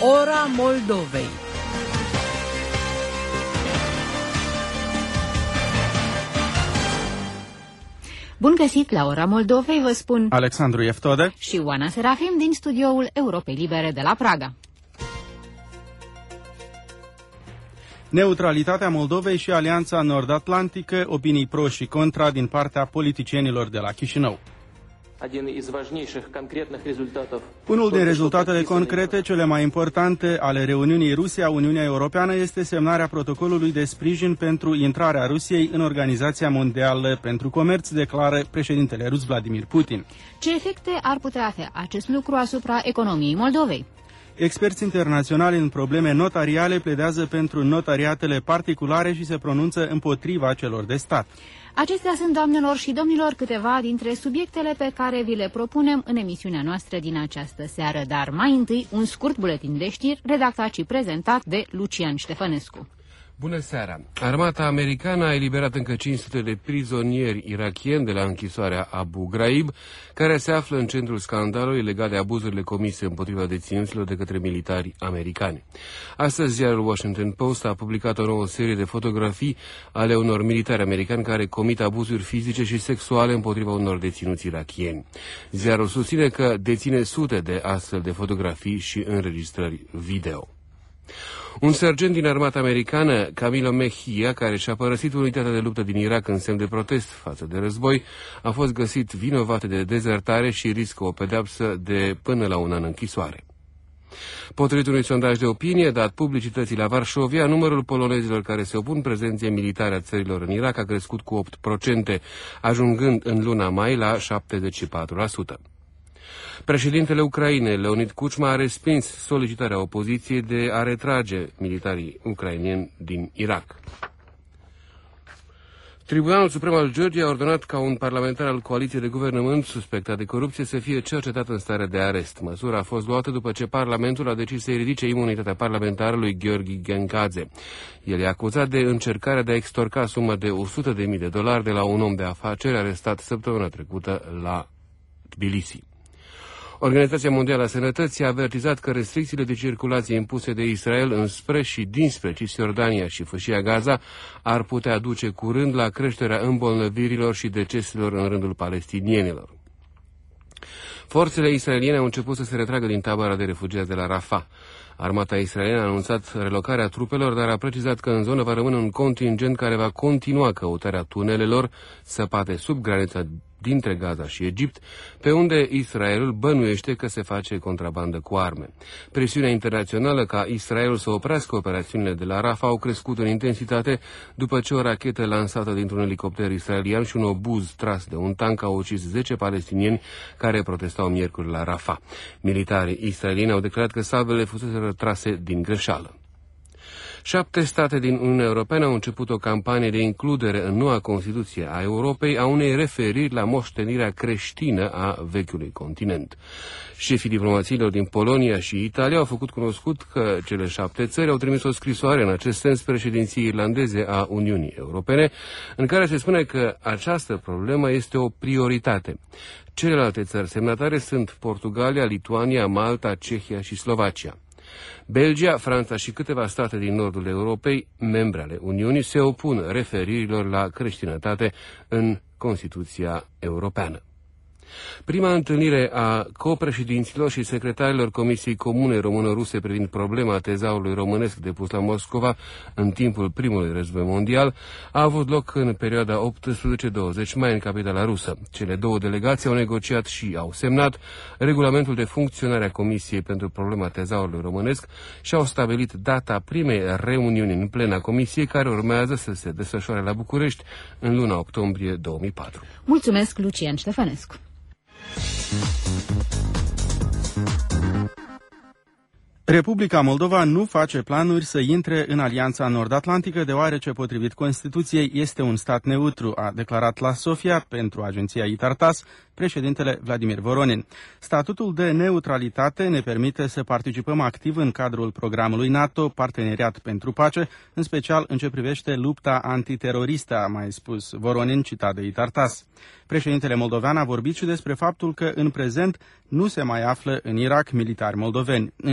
Ora Moldovei. Bun găsit la Ora Moldovei, vă spun Alexandru Eftode și Oana Serafim din studioul Europei Libere de la Praga. Neutralitatea Moldovei și Alianța Nord-Atlantică, opinii pro și contra din partea politicienilor de la Chișinău. Unul din rezultatele concrete, cele mai importante ale reuniunii Rusia-Uniunea Europeană, este semnarea protocolului de sprijin pentru intrarea Rusiei în Organizația Mondială pentru Comerț, declară președintele rus Vladimir Putin. Ce efecte ar putea avea acest lucru asupra economiei Moldovei? Experți internaționali în probleme notariale pledează pentru notariatele particulare și se pronunță împotriva celor de stat. Acestea sunt, doamnelor și domnilor, câteva dintre subiectele pe care vi le propunem în emisiunea noastră din această seară, dar mai întâi un scurt buletin de știri redactat și prezentat de Lucian Ștefănescu. Bună seara! Armata americană a eliberat încă 500 de prizonieri irakieni de la închisoarea Abu Ghraib, care se află în centrul scandalului legat de abuzurile comise împotriva deținuților de către militari americani. Astăzi, ziarul Washington Post a publicat o nouă serie de fotografii ale unor militari americani care comit abuzuri fizice și sexuale împotriva unor deținuți irakieni. Ziarul susține că deține sute de astfel de fotografii și înregistrări video. Un sergent din armata americană, Camilo Mejia, care și-a părăsit unitatea de luptă din Irak în semn de protest față de război, a fost găsit vinovat de dezertare și riscă o pedeapsă de până la un an închisoare. Potrivit unui sondaj de opinie dat publicității la Varșovia, numărul polonezilor care se opun prezenței militare a țărilor în Irak a crescut cu 8%, ajungând în luna mai la 74%. Președintele Ucrainei, Leonid Kuchma, a respins solicitarea opoziției de a retrage militarii ucraineni din Irak. Tribunalul Suprem al Georgiei a ordonat ca un parlamentar al coaliției de guvernământ suspectat de corupție să fie cercetat în stare de arest. Măsura a fost luată după ce Parlamentul a decis să-i ridice imunitatea parlamentarului Gheorghi Gencadze. El e acuzat de încercarea de a extorca sumă de $100.000 de la un om de afaceri arestat săptămâna trecută la Tbilisi. Organizația Mondială a Sănătății a avertizat că restricțiile de circulație impuse de Israel înspre și dinspre Cisjordania și Fâșia Gaza ar putea duce curând la creșterea îmbolnăvirilor și deceselor în rândul palestinienilor. Forțele israeliene au început să se retragă din tabăra de refugiați de la Rafah. Armata israeliană a anunțat relocarea trupelor, dar a precizat că în zonă va rămâne un contingent care va continua căutarea tunelelor săpate sub granița dintre Gaza și Egipt, pe unde Israelul bănuiește că se face contrabandă cu arme. Presiunea internațională ca Israelul să oprească operațiunile de la Rafah au crescut în intensitate după ce o rachetă lansată dintr-un elicopter israelian și un obuz tras de un tank au ucis 10 palestinieni care protestau miercuri la Rafah. Militarii israelieni au declarat că salvele fusese trase din greșeală. 7 state din Uniunea Europeană au început o campanie de includere în noua Constituție a Europei a unei referiri la moștenirea creștină a vechiului continent. Șefii diplomațiilor din Polonia și Italia au făcut cunoscut că cele 7 țări au trimis o scrisoare în acest sens președinției irlandeze a Uniunii Europene, în care se spune că această problemă este o prioritate. Celelalte țări semnatare sunt Portugalia, Lituania, Malta, Cehia și Slovacia. Belgia, Franța și câteva state din nordul Europei, membre ale Uniunii, se opun referirilor la creștinătate în Constituția Europeană. Prima întâlnire a copreședinților și secretarilor Comisiei Comune Română-Ruse privind problema tezaurului românesc depus la Moscova în timpul primului război mondial a avut loc în perioada 18-20 mai în capitala rusă. Cele două delegații au negociat și au semnat regulamentul de funcționare a Comisiei pentru problema tezaurului românesc și au stabilit data primei reuniuni în plena Comisiei, care urmează să se desfășoare la București în luna octombrie 2004. Mulțumesc, Lucian Ștefănescu. Republica Moldova nu face planuri să intre în Alianța Nord-Atlantică, deoarece, potrivit Constituției, este un stat neutru, a declarat la Sofia pentru agenția ITARTAS președintele Vladimir Voronin. Statutul de neutralitate ne permite să participăm activ în cadrul programului NATO, Parteneriat pentru Pace, în special în ce privește lupta antiteroristă, a mai spus Voronin, citat de ITARTAS. Președintele moldovean a vorbit și despre faptul că în prezent nu se mai află în Irak militari moldoveni. În vizita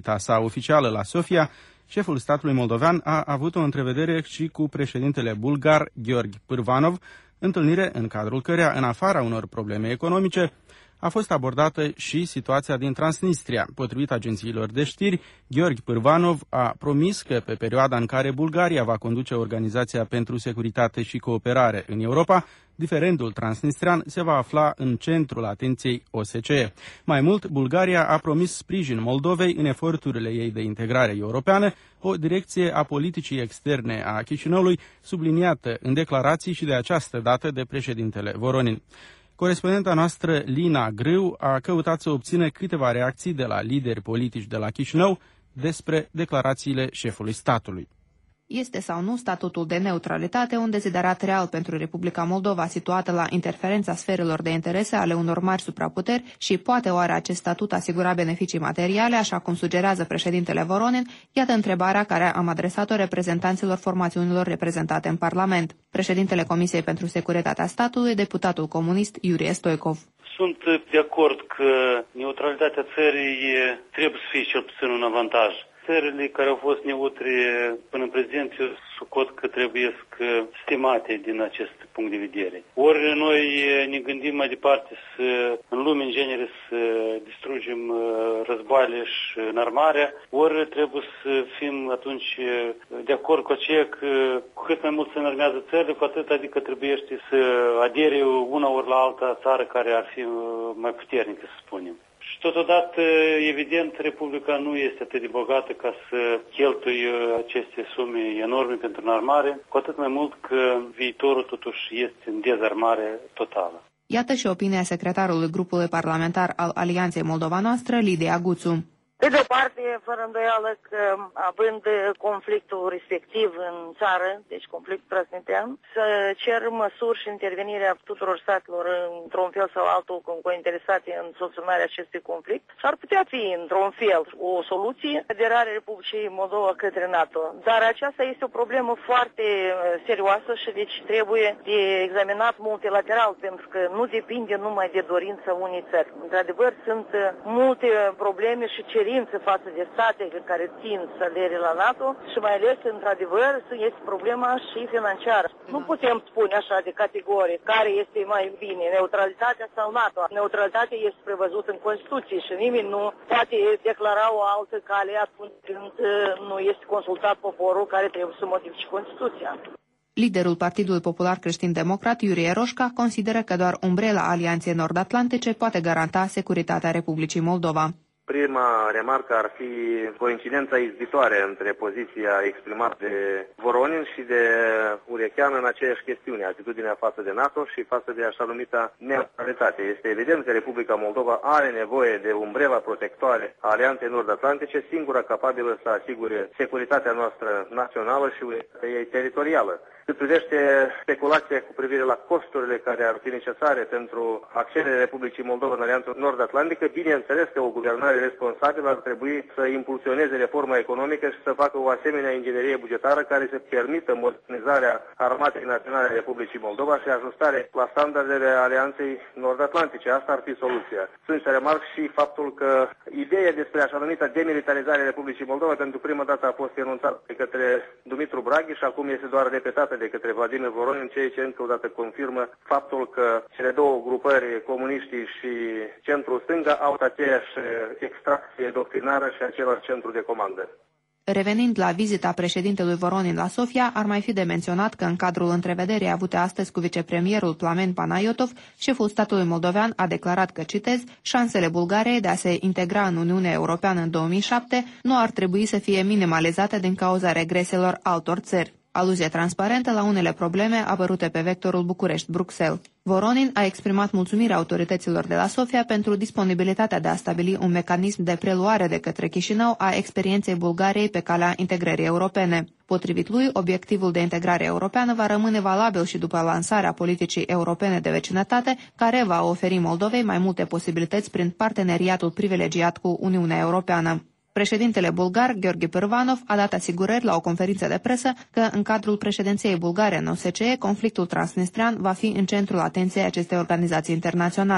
vizita sa oficială la Sofia, șeful statului moldovean a avut o întrevedere și cu președintele bulgar Gheorghe Pârvanov, întâlnire în cadrul căreia, în afara unor probleme economice, a fost abordată și situația din Transnistria. Potrivit agențiilor de știri, Gheorghe Pârvanov a promis că pe perioada în care Bulgaria va conduce Organizația pentru Securitate și Cooperare în Europa, diferendul transnistrian se va afla în centrul atenției OSCE. Mai mult, Bulgaria a promis sprijin Moldovei în eforturile ei de integrare europeană, o direcție a politicii externe a Chișinăului, subliniată în declarații și de această dată de președintele Voronin. Corespondenta noastră, Lina Grâu, a căutat să obțină câteva reacții de la lideri politici de la Chișinău despre declarațiile șefului statului. Este sau nu statutul de neutralitate un deziderat real pentru Republica Moldova, situată la interferența sferelor de interese ale unor mari supraputeri și poate oare acest statut asigura beneficii materiale, așa cum sugerează președintele Voronin? Iată întrebarea care am adresat-o reprezentanților formațiunilor reprezentate în Parlament. Președintele Comisiei pentru Securitatea Statului, deputatul comunist Iurie Stoicov. Sunt de acord că neutralitatea țării trebuie să fie cel puțin un avantaj. Țările care au fost neutre până în prezent, eu socot că trebuie stimate din acest punct de vedere. Ori noi ne gândim mai departe în lume, în genere, să distrugem războaiele și înarmarea, ori trebuie să fim atunci de acord cu aceea că cu cât mai mult se înarmează țările, cu atât adică trebuie să adere una ori la alta țară care ar fi mai puternică, să spunem. Și totodată, evident, Republica nu este atât de bogată ca să cheltuie aceste sume enorme pentru înarmare, cu atât mai mult că viitorul totuși este în dezarmare totală. Iată și opinia secretarului grupului parlamentar al Alianței Moldova Noastră, Lidia Guțu. Pe de o parte, fără îndoială că, având conflictul respectiv în țară, deci conflictul transnistrean, să cer măsuri și intervenirea tuturor statelor într-un fel sau altul interesate în soluționarea acestui conflict. Și ar putea fi, într-un fel, o soluție, aderarea Republicii Moldova către NATO. Dar aceasta este o problemă foarte serioasă și deci trebuie de examinat multilateral, pentru că nu depinde numai de dorința unei țări. Într-adevăr, sunt multe probleme și cerințe față de statele care țin să adere la NATO și mai ales, într-adevăr, este problema și financiară. Nu putem spune așa de categorie care este mai bine, neutralitatea sau NATO. Neutralitatea este prevăzută în Constituție și nimeni nu poate declara o altă cale atunci când nu este consultat poporul care trebuie să modifice Constituția. Liderul Partidului Popular Creștin-Democrat, Iurie Roșca, consideră că doar umbrela Alianței Nord-Atlantice poate garanta securitatea Republicii Moldova. Prima remarcă ar fi coincidența izbitoare între poziția exprimată de Voronin și de Urechean în aceeași chestiune, atitudinea față de NATO și față de așa numita neutralitate. Este evident că Republica Moldova are nevoie de umbrela protectoare a Alianței Nord-Atlantice, singura capabilă să asigure securitatea noastră națională și unitatea ei teritorială. Cât privește speculația cu privire la costurile care ar fi necesare pentru accederea Republicii Moldova în Alianța Nord-Atlantică, bineînțeles că o guvernare responsabilă ar trebui să impulsioneze reforma economică și să facă o asemenea inginerie bugetară care să permită modernizarea Armatei Naționale a Republicii Moldova și ajustare la standardele Alianței Nord-Atlantice. Asta ar fi soluția. Sunt să remarc și faptul că ideea despre așa numită demilitarizare a Republicii Moldova pentru prima dată a fost enunțată de către Dumitru Braghi și acum este doar repetată de către Vladimir Voronin, ceea ce încă o dată confirmă faptul că cele două grupări, comuniștii și centru-stânga, au aceeași extracție doctrinară și același centru de comandă. Revenind la vizita președintelui Voronin la Sofia, ar mai fi de menționat că în cadrul întrevederii avute astăzi cu vicepremierul Plamen Panayotov, șeful statului moldovean a declarat că, citez, șansele Bulgariei de a se integra în Uniunea Europeană în 2007 nu ar trebui să fie minimalizate din cauza regreselor altor țări. Aluzie transparentă la unele probleme apărute pe vectorul București-Bruxelles. Voronin a exprimat mulțumirea autorităților de la Sofia pentru disponibilitatea de a stabili un mecanism de preluare de către Chișinău a experienței Bulgariei pe calea integrării europene. Potrivit lui, obiectivul de integrare europeană va rămâne valabil și după lansarea politicii europene de vecinătate, care va oferi Moldovei mai multe posibilități prin parteneriatul privilegiat cu Uniunea Europeană. Președintele bulgar, Gheorghe Pârvanov, a dat asigurări la o conferință de presă că, în cadrul președinției bulgare în OSCE, conflictul transnistrian va fi în centrul atenției acestei organizații internaționale.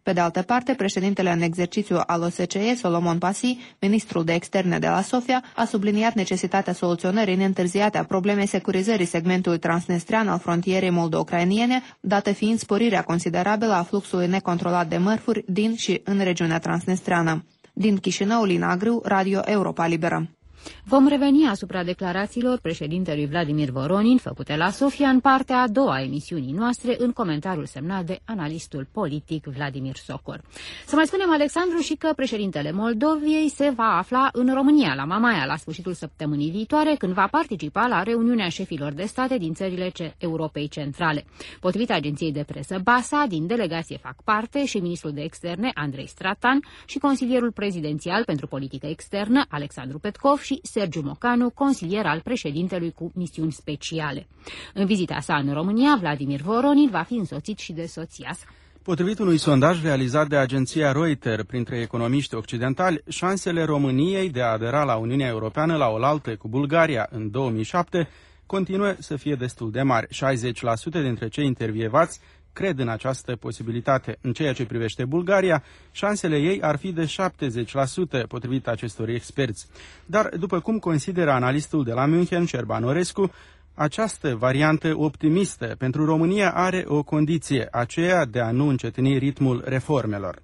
Pe de altă parte, președintele în exercițiu al OSCE, Solomon Pasi, ministrul de externe de la Sofia, a subliniat necesitatea soluționării neîntârziate a problemei securizării segmentului transnistrean al frontierei moldo-ucrainiene, dată fiind sporirea considerabilă a fluxului necontrolat de mărfuri din și în regiunea transnistreană. Din Chișinău, Lina Grâu, Radio Europa Liberă. Vom reveni asupra declarațiilor președintelui Vladimir Voronin făcute la Sofia în partea a doua a emisiunii noastre, în comentariul semnat de analistul politic Vladimir Socol. Să mai spunem, Alexandru, și că președintele Moldoviei se va afla în România, la Mamaia, la sfârșitul săptămânii viitoare, când va participa la reuniunea șefilor de state din țările Europei Centrale. Potrivit agenției de presă BASA, din delegație fac parte și ministrul de externe Andrei Stratan și consilierul prezidențial pentru politică externă Alexandru Petkov și Sergiu Mocanu, consilier al președintelui cu misiuni speciale. În vizita sa în România, Vladimir Voronin va fi însoțit și de soția sa. Potrivit unui sondaj realizat de agenția Reuters printre economiști occidentali, șansele României de a adera la Uniunea Europeană la oaltă cu Bulgaria în 2007 continuă să fie destul de mari. 60% dintre cei intervievați cred în această posibilitate. În ceea ce privește Bulgaria, șansele ei ar fi de 70%, potrivit acestor experți. Dar, după cum consideră analistul de la München, Șerban Orescu, această variantă optimistă pentru România are o condiție, aceea de a nu încetini ritmul reformelor.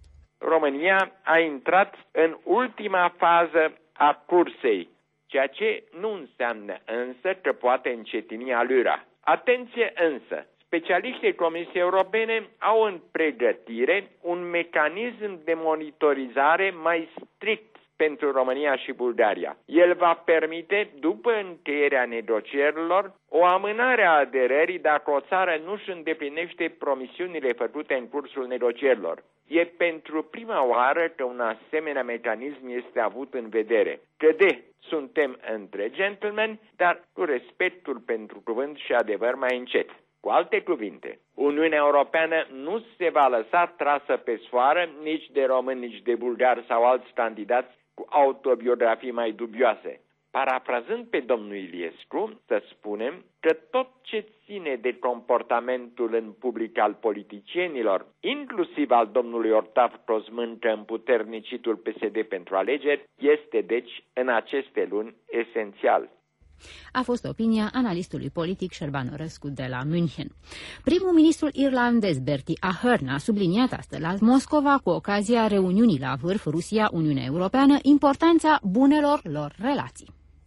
România a intrat în ultima fază a cursei, ceea ce nu înseamnă însă că poate încetini alura. Atenție însă! Specialiștii Comisiei Europene au în pregătire un mecanism de monitorizare mai strict pentru România și Bulgaria. El va permite, după încheierea negocierilor, o amânare a aderării dacă o țară nu își îndeplinește promisiunile făcute în cursul negocierilor. E pentru prima oară că un asemenea mecanism este avut în vedere. Suntem între gentlemen, dar cu respectul pentru cuvânt și adevăr mai încet. Cu alte cuvinte, Uniunea Europeană nu se va lăsa trasă pe sfoară nici de români, nici de bulgari sau alți candidați cu autobiografii mai dubioase. Parafrazând pe domnul Iliescu, să spunem că tot ce ține de comportamentul în public al politicienilor, inclusiv al domnului Ortav Cosmâncă, împuternicitul PSD pentru alegeri, este deci în aceste luni esențial. A fost opinia analistului politic Șerban Orescu de la München. Primul ministru irlandez Bertie Ahern a subliniat astăzi la Moscova, cu ocazia reuniunii la vârf Rusia-Uniunea Europeană, importanța bunelor lor relații.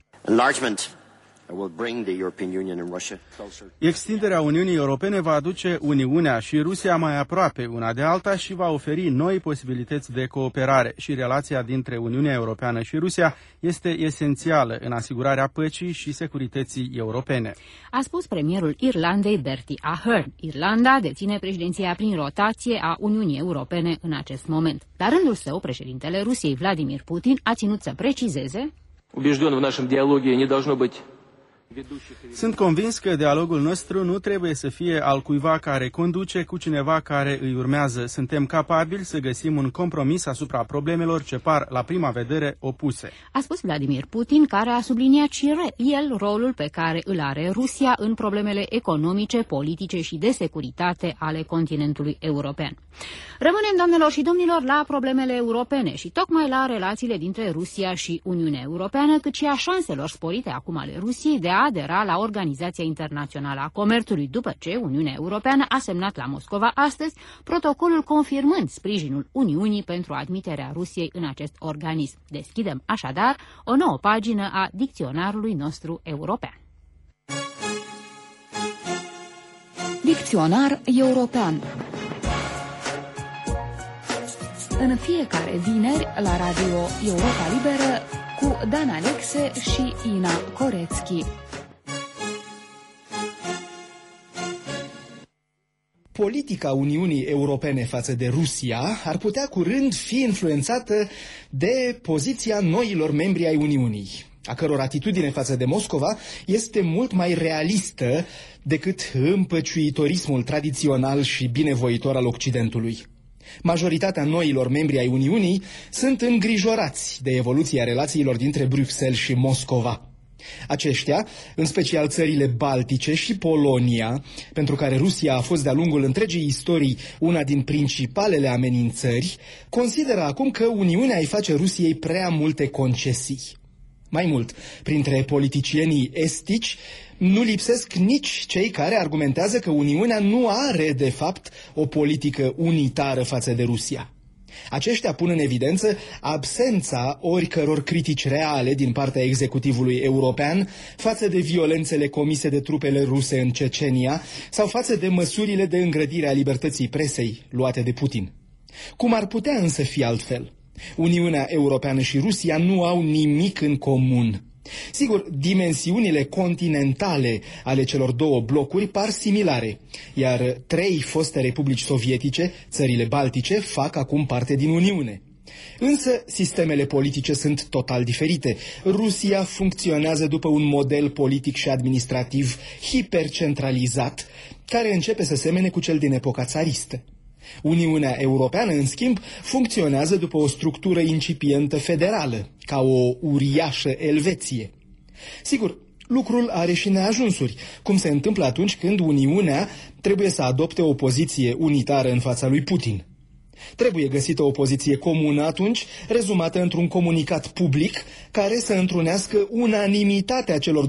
Extinderea Uniunii Europene va aduce Uniunea și Rusia mai aproape una de alta și va oferi noi posibilități de cooperare, și relația dintre Uniunea Europeană și Rusia este esențială în asigurarea păcii și securității europene. A spus premierul Irlandei Bertie Ahern. Irlanda deține președinția prin rotație a Uniunii Europene în acest moment. La rândul său, președintele Rusiei Vladimir Putin a ținut să precizeze: Sunt convins că dialogul nostru nu trebuie să fie al cuiva care conduce cu cineva care îi urmează. Suntem capabili să găsim un compromis asupra problemelor ce par la prima vedere opuse. A spus Vladimir Putin, care a subliniat și el rolul pe care îl are Rusia în problemele economice, politice și de securitate ale continentului european. Rămânem, doamnelor și domnilor, la problemele europene și tocmai la relațiile dintre Rusia și Uniunea Europeană, cât și a șanselor sporite acum ale Rusiei de a adera la Organizația Internațională a Comerțului, după ce Uniunea Europeană a semnat la Moscova astăzi protocolul confirmând sprijinul Uniunii pentru admiterea Rusiei în acest organism. Deschidem așadar o nouă pagină a dicționarului nostru european. Dicționar european. În fiecare vineri la Radio Europa Liberă cu Dan Alexe și Ina Corețchi. Politica Uniunii Europene față de Rusia ar putea curând fi influențată de poziția noilor membri ai Uniunii, a căror atitudine față de Moscova este mult mai realistă decât împăciuitorismul tradițional și binevoitor al Occidentului. Majoritatea noilor membri ai Uniunii sunt îngrijorați de evoluția relațiilor dintre Bruxelles și Moscova. Aceștia, în special țările Baltice și Polonia, pentru care Rusia a fost de-a lungul întregii istorii una din principalele amenințări, consideră acum că Uniunea îi face Rusiei prea multe concesii. Mai mult, printre politicienii estici nu lipsesc nici cei care argumentează că Uniunea nu are, de fapt, o politică unitară față de Rusia. Aceștia pun în evidență absența oricăror critici reale din partea executivului european față de violențele comise de trupele ruse în Cecenia sau față de măsurile de îngrădire a libertății presei luate de Putin. Cum ar putea însă fi altfel? Uniunea Europeană și Rusia nu au nimic în comun. Sigur, dimensiunile continentale ale celor două blocuri par similare, iar 3 foste republici sovietice, țările Baltice, fac acum parte din Uniune. Însă, sistemele politice sunt total diferite. Rusia funcționează după un model politic și administrativ hipercentralizat, care începe să semene cu cel din epoca țaristă. Uniunea Europeană, în schimb, funcționează după o structură incipientă federală, ca o uriașă Elveție. Sigur, lucrul are și neajunsuri, cum se întâmplă atunci când Uniunea trebuie să adopte o poziție unitară în fața lui Putin. Trebuie găsită o poziție comună atunci, rezumată într-un comunicat public care să întrunească unanimitatea celor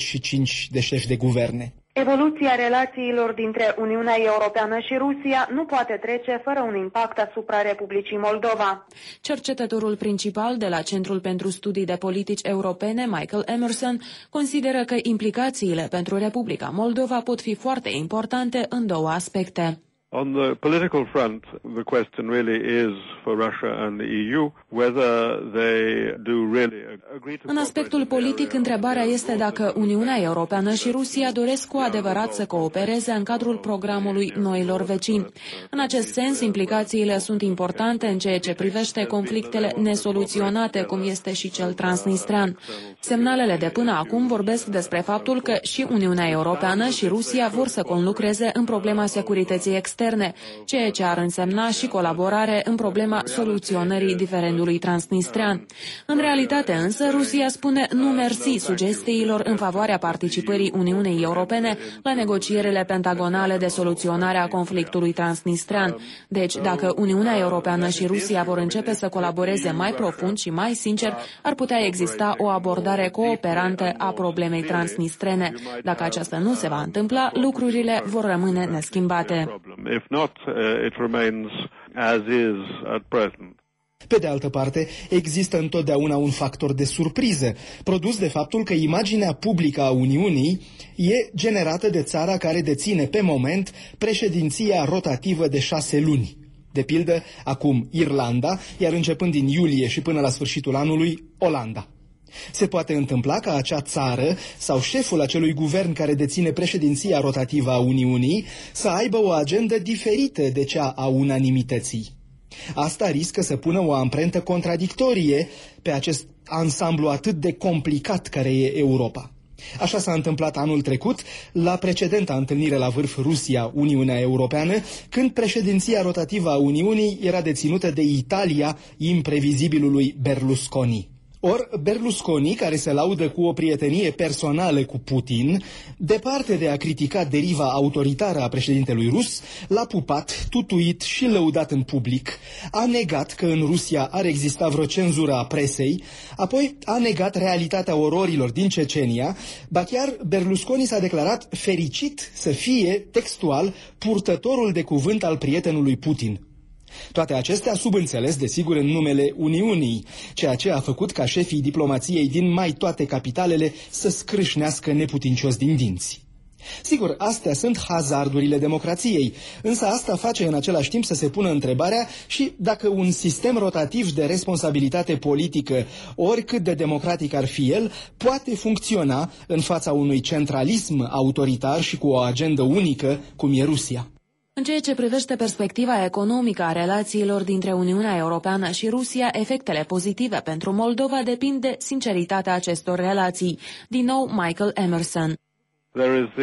25 de șefi de guverne. Evoluția relațiilor dintre Uniunea Europeană și Rusia nu poate trece fără un impact asupra Republicii Moldova. Cercetătorul principal de la Centrul pentru Studii de Politici Europene, Michael Emerson, consideră că implicațiile pentru Republica Moldova pot fi foarte importante în 2 aspecte. On the political front, the question really is for Russia and the EU whether they do really agree to. În aspectul politic, întrebarea este dacă Uniunea Europeană și Rusia doresc cu adevărat să coopereze în cadrul programului noilor vecini. În acest sens, implicațiile sunt importante în ceea ce privește conflictele nesoluționate, cum este și cel transnistrean. Semnalele de până acum vorbesc despre faptul că și Uniunea Europeană și Rusia vor să conlucreze în problema securității externe, ceea ce ar însemna și colaborare în problema soluționării diferendului transnistrean. În realitate însă, Rusia spune nu mersi sugestiilor în favoarea participării Uniunii Europene la negocierile pentagonale de soluționare a conflictului transnistrean. Deci, dacă Uniunea Europeană și Rusia vor începe să colaboreze mai profund și mai sincer, ar putea exista o abordare cooperantă a problemei transnistrene. Dacă aceasta nu se va întâmpla, lucrurile vor rămâne neschimbate. If not, it remains as is at present. Pe de altă parte, există întotdeauna un factor de surpriză, produs de faptul că imaginea publică a Uniunii e generată de țara care deține pe moment președinția rotativă de 6 luni. De pildă, acum Irlanda, iar începând din iulie și până la sfârșitul anului, Olanda. Se poate întâmpla ca acea țară sau șeful acelui guvern care deține președinția rotativă a Uniunii să aibă o agendă diferită de cea a unanimității. Asta riscă să pună o amprentă contradictorie pe acest ansamblu atât de complicat care e Europa. Așa s-a întâmplat anul trecut la precedenta întâlnire la vârf Rusia-Uniunea Europeană, când președinția rotativă a Uniunii era deținută de Italia imprevizibilului Berlusconi. Or, Berlusconi, care se laudă cu o prietenie personală cu Putin, departe de a critica deriva autoritară a președintelui rus, l-a pupat, tutuit și lăudat în public, a negat că în Rusia ar exista vreo cenzură a presei, apoi a negat realitatea ororilor din Cecenia, ba chiar Berlusconi s-a declarat fericit să fie, textual, purtătorul de cuvânt al prietenului Putin. Toate acestea subînțeles, desigur, în numele Uniunii, ceea ce a făcut ca șefii diplomației din mai toate capitalele să scrâșnească neputincios din dinți. Sigur, astea sunt hazardurile democrației, însă asta face în același timp să se pună întrebarea și dacă un sistem rotativ de responsabilitate politică, oricât de democratic ar fi el, poate funcționa în fața unui centralism autoritar și cu o agendă unică, cum e Rusia. În ceea ce privește perspectiva economică a relațiilor dintre Uniunea Europeană și Rusia, efectele pozitive pentru Moldova depind de sinceritatea acestor relații. Din nou, Michael Emerson. There is the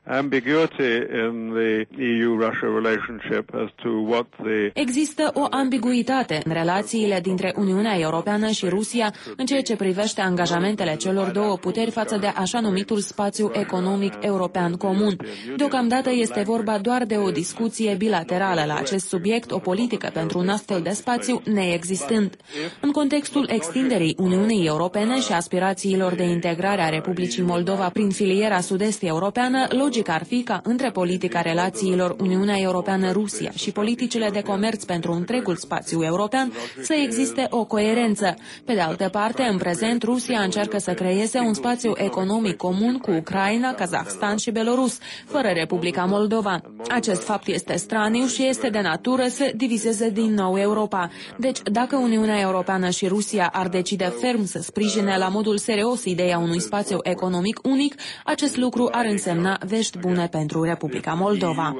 ambiguity in the EU-Russia relationship as to what the... Există o ambiguitate în relațiile dintre Uniunea Europeană și Rusia în ceea ce privește angajamentele celor două puteri față de așa numitul spațiu economic european comun. Deocamdată este vorba doar de o discuție bilaterală la acest subiect, o politică pentru un astfel de spațiu neexistând. În contextul extinderii Uniunii Europene și aspirațiilor de integrare a Republicii Moldova prin filiera sud-est europeană, logic ar fi ca între politica relațiilor Uniunea Europeană-Rusia și politicile de comerț pentru întregul spațiu european să existe o coerență. Pe de altă parte, în prezent, Rusia încearcă să creeze un spațiu economic comun cu Ucraina, Kazahstan și Belarus, fără Republica Moldova. Acest fapt este straniu și este de natură să divizeze din nou Europa. Deci, dacă Uniunea Europeană și Rusia ar decide ferm să sprijine la modul serios ideea unui spațiu economic unic, acest lucru ar însemna vești bune pentru Republica Moldova.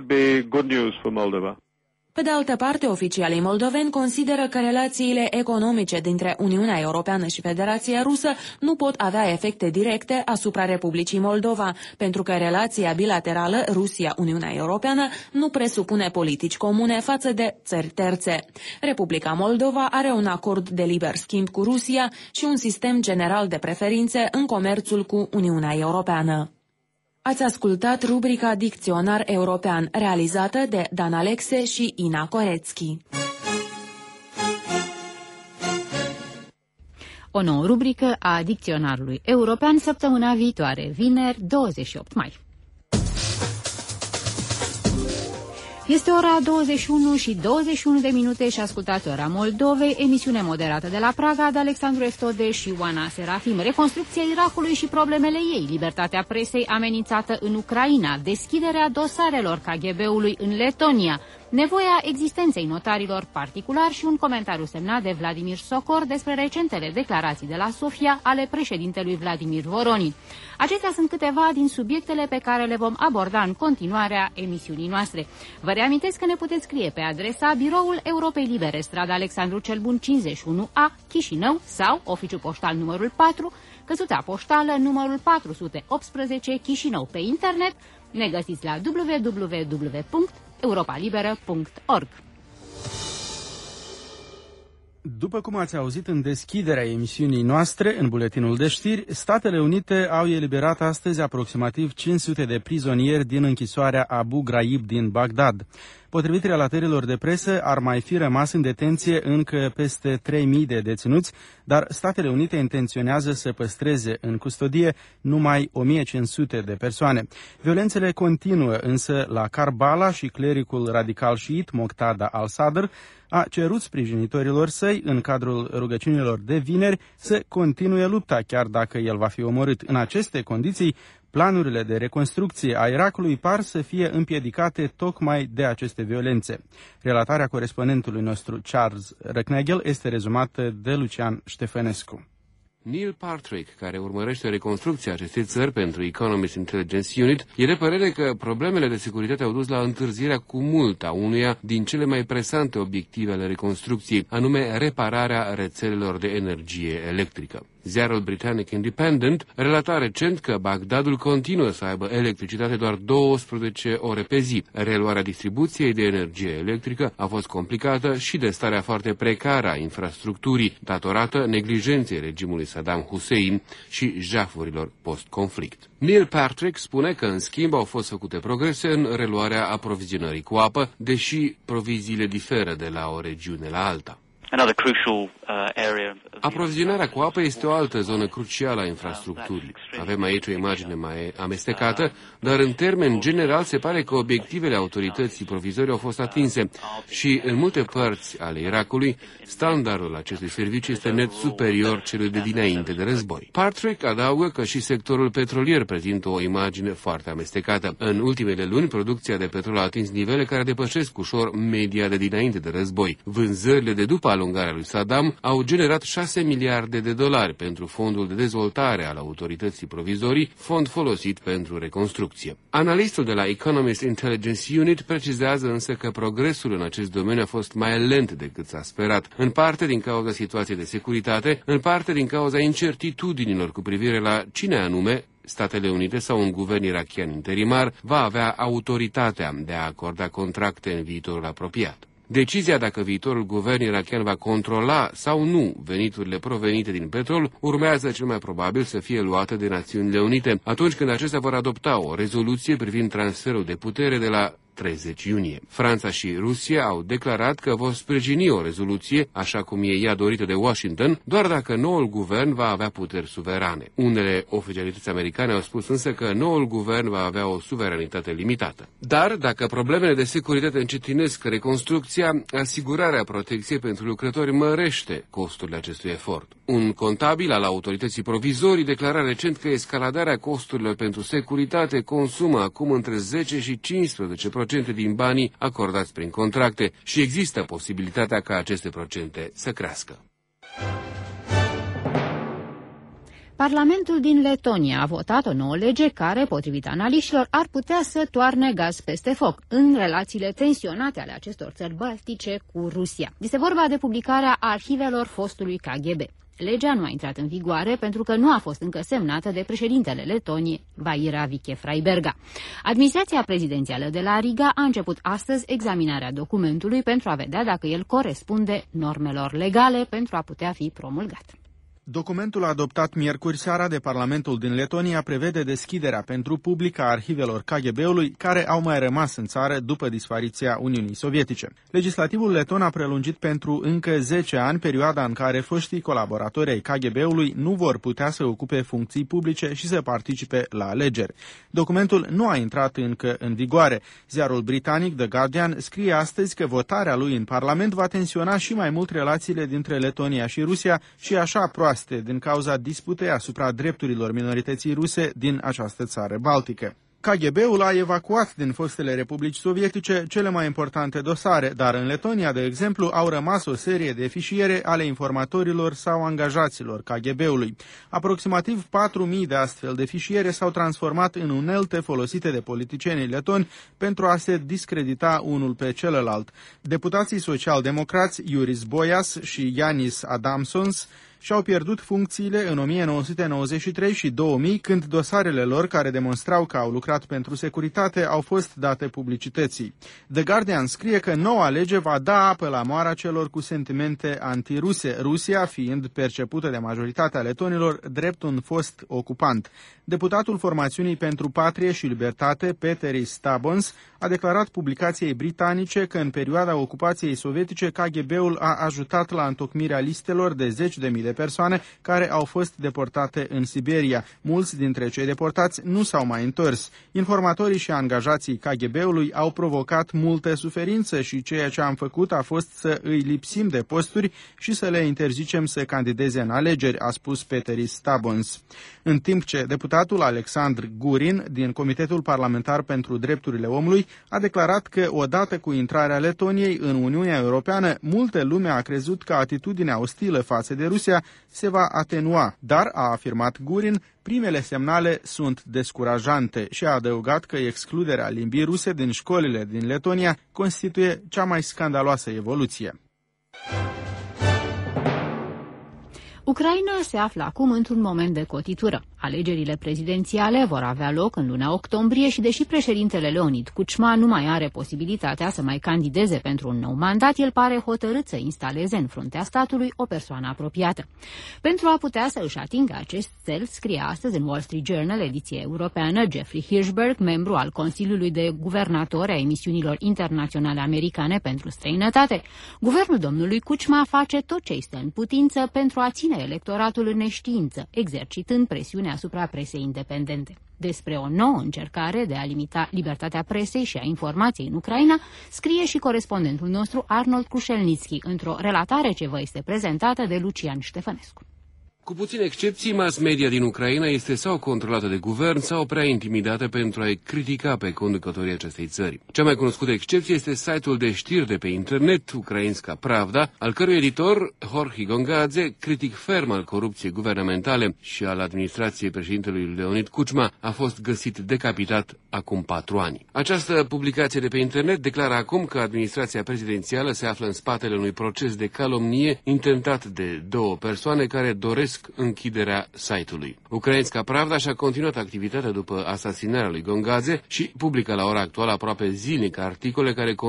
Pe de altă parte, oficialii moldoveni consideră că relațiile economice dintre Uniunea Europeană și Federația Rusă nu pot avea efecte directe asupra Republicii Moldova, pentru că relația bilaterală Rusia-Uniunea Europeană nu presupune politici comune față de țări terțe. Republica Moldova are un acord de liber schimb cu Rusia și un sistem general de preferințe în comerțul cu Uniunea Europeană. Ați ascultat rubrica Dicționar European, realizată de Dan Alexe și Ina Corețchi. O nouă rubrică a Dicționarului European săptămâna viitoare, vineri 28 mai. Este ora 21 și 21 de minute și ascultați Ora Moldovei, emisiune moderată de la Praga de Alexandru Eftode și Oana Serafim. Reconstrucția Irakului și problemele ei, libertatea presei amenințată în Ucraina, deschiderea dosarelor KGB-ului în Letonia, nevoia existenței notarilor particulari și un comentariu semnat de Vladimir Sokor despre recentele declarații de la Sofia ale președintelui Vladimir Voronin. Acestea sunt câteva din subiectele pe care le vom aborda în continuarea emisiunii noastre. Vă reamintesc că ne puteți scrie pe adresa Biroul Europei Libere, strada Alexandru cel Bun 51A, Chișinău, sau oficiu poștal numărul 4, căsuța poștală numărul 418, Chișinău. Pe internet ne găsiți la www.europalibera.org. După cum ați auzit în deschiderea emisiunii noastre, în buletinul de știri, Statele Unite au eliberat astăzi aproximativ 500 de prizonieri din închisoarea Abu Ghraib din Bagdad. Potrivit relatărilor de presă, ar mai fi rămas în detenție încă peste 3.000 de deținuți, dar Statele Unite intenționează să păstreze în custodie numai 1.500 de persoane. Violențele continuă însă la Karbala și clericul radical șiit Moqtada al-Sadr a cerut sprijinitorilor săi, în cadrul rugăciunilor de vineri, să continue lupta, chiar dacă el va fi omorât. În aceste condiții, planurile de reconstrucție a Irakului par să fie împiedicate tocmai de aceste violențe. Relatarea corespondentului nostru Charles Răcnagel este rezumată de Lucian Ștefănescu. Neil Patrick, care urmărește reconstrucția acestei țări pentru Economist Intelligence Unit, e de părere că problemele de securitate au dus la întârzierea cu mult a unuia din cele mai presante obiective ale reconstrucției, anume repararea rețelelor de energie electrică. Ziarul britanic Independent relata recent că Bagdadul continuă să aibă electricitate doar 12 ore pe zi. Reluarea distribuției de energie electrică a fost complicată și de starea foarte precară a infrastructurii, datorată neglijenței regimului Saddam Hussein și jafurilor post-conflict. Neil Patrick spune că, în schimb, au fost făcute progrese în reluarea aprovizionării cu apă, deși proviziile diferă de la o regiune la alta. Aprovizionarea cu apă este o altă zonă crucială a infrastructurii. Avem aici o imagine mai amestecată, dar în termen general se pare că obiectivele autorității provizorii au fost atinse și în multe părți ale Irakului standardul acestui serviciu este net superior celui de dinainte de război. Patrick adaugă că și sectorul petrolier prezintă o imagine foarte amestecată. În ultimele luni, producția de petrol a atins nivele care depășesc ușor media de dinainte de război. Vânzările de după alungarea lui Saddam au generat 6 miliarde de dolari pentru fondul de dezvoltare al autorității provizorii, fond folosit pentru reconstrucție. Analistul de la Economist Intelligence Unit precizează însă că progresul în acest domeniu a fost mai lent decât s-a sperat, în parte din cauza situației de securitate, în parte din cauza incertitudinilor cu privire la cine anume Statele Unite sau un guvern irakian interimar va avea autoritatea de a acorda contracte în viitorul apropiat. Decizia dacă viitorul guvern irakian va controla sau nu veniturile provenite din petrol urmează cel mai probabil să fie luată de Națiunile Unite atunci când acestea vor adopta o rezoluție privind transferul de putere de la 30 iunie. Franța și Rusia au declarat că vor sprijini o rezoluție, așa cum e ea dorită de Washington, doar dacă noul guvern va avea puteri suverane. Unele oficialități americane au spus însă că noul guvern va avea o suveranitate limitată. Dar, dacă problemele de securitate încetinesc reconstrucția, asigurarea protecției pentru lucrători mărește costurile acestui efort. Un contabil al autorității provizorii declara recent că escaladarea costurilor pentru securitate consumă acum între 10 și 15% din banii acordați prin contracte și există posibilitatea ca aceste procente să crească. Parlamentul din Letonia a votat o nouă lege care, potrivit analiștilor, ar putea să toarne gaz peste foc în relațiile tensionate ale acestor țări baltice cu Rusia. Este vorba de publicarea arhivelor fostului KGB. Legea nu a intrat în vigoare pentru că nu a fost încă semnată de președintele Letoniei, Vaira Vike-Freiberga. Administrația prezidențială de la Riga a început astăzi examinarea documentului pentru a vedea dacă el corespunde normelor legale pentru a putea fi promulgat. Documentul adoptat miercuri seara de Parlamentul din Letonia prevede deschiderea pentru public a arhivelor KGB-ului care au mai rămas în țară după dispariția Uniunii Sovietice. Legislativul leton a prelungit pentru încă 10 ani perioada în care foștii colaboratori ai KGB-ului nu vor putea să ocupe funcții publice și să participe la alegeri. Documentul nu a intrat încă în vigoare. Ziarul britanic The Guardian scrie astăzi că votarea lui în Parlament va tensiona și mai mult relațiile dintre Letonia și Rusia și așa proaste din cauza disputei asupra drepturilor minorității ruse din această țară baltică. KGB-ul a evacuat din fostele republici sovietice cele mai importante dosare, dar în Letonia, de exemplu, au rămas o serie de fișiere ale informatorilor sau angajaților KGB-ului. Aproximativ 4.000 de astfel de fișiere s-au transformat în unelte folosite de politicienii letoni pentru a se discredita unul pe celălalt. Deputații social-democrați Juris Bojas și Yanis Adamsons și-au pierdut funcțiile în 1993 și 2000, când dosarele lor, care demonstrau că au lucrat pentru securitate, au fost date publicității. The Guardian scrie că noua lege va da apă la moara celor cu sentimente antiruse, Rusia fiind percepută de majoritatea letonilor drept un fost ocupant. Deputatul Formațiunii pentru Patrie și Libertate, Peteris Stabons, a declarat publicației britanice că în perioada ocupației sovietice KGB-ul a ajutat la întocmirea listelor de 10.000 de persoane care au fost deportate în Siberia. Mulți dintre cei deportați nu s-au mai întors. Informatorii și angajații KGB-ului au provocat multă suferință și ceea ce am făcut a fost să îi lipsim de posturi și să le interzicem să candideze în alegeri, a spus Peteris Stabons. În timp ce deputatul Alexandr Gurin din Comitetul Parlamentar pentru Drepturile Omului a declarat că odată cu intrarea Letoniei în Uniunea Europeană, multă lume a crezut că atitudinea ostilă față de Rusia se va atenua, dar, a afirmat Gurin, primele semnale sunt descurajante și a adăugat că excluderea limbii ruse din școlile din Letonia constituie cea mai scandaloasă evoluție. Ucraina se află acum într-un moment de cotitură. Alegerile prezidențiale vor avea loc în luna octombrie și deși președintele Leonid Kuchma nu mai are posibilitatea să mai candideze pentru un nou mandat, el pare hotărât să instaleze în fruntea statului o persoană apropiată. Pentru a putea să își atingă acest cel, scrie astăzi în Wall Street Journal, ediție europeană, Jeffrey Hirschberg, membru al Consiliului de Guvernatori a emisiunilor internaționale americane pentru străinătate. Guvernul domnului Kuchma face tot ce este în putință pentru a ține electoratul în neștiință, exercitând presiune asupra presei independente. Despre o nouă încercare de a limita libertatea presei și a informației în Ucraina, scrie și corespondentul nostru Arnold Krușelnițchi într-o relatare ce vă este prezentată de Lucian Ștefănescu. Cu puține excepții, mass media din Ucraina este sau controlată de guvern sau prea intimidată pentru a-i critica pe conducătorii acestei țări. Cea mai cunoscută excepție este site-ul de știri de pe internet, Ukrainska Pravda, al cărui editor, Jorge Gongadze, critic ferm al corupției guvernamentale și al administrației președintelui Leonid Kuchma, a fost găsit decapitat acum 4 ani. Această publicație de pe internet declară acum că administrația prezidențială se află în spatele unui proces de calomnie intentat de 2 persoane care doresc doresc închiderea site-ului. Ucrainska Pravda și-a continuat activitatea după asasinarea lui Gongadze și publică la ora actuală aproape zilnic articole care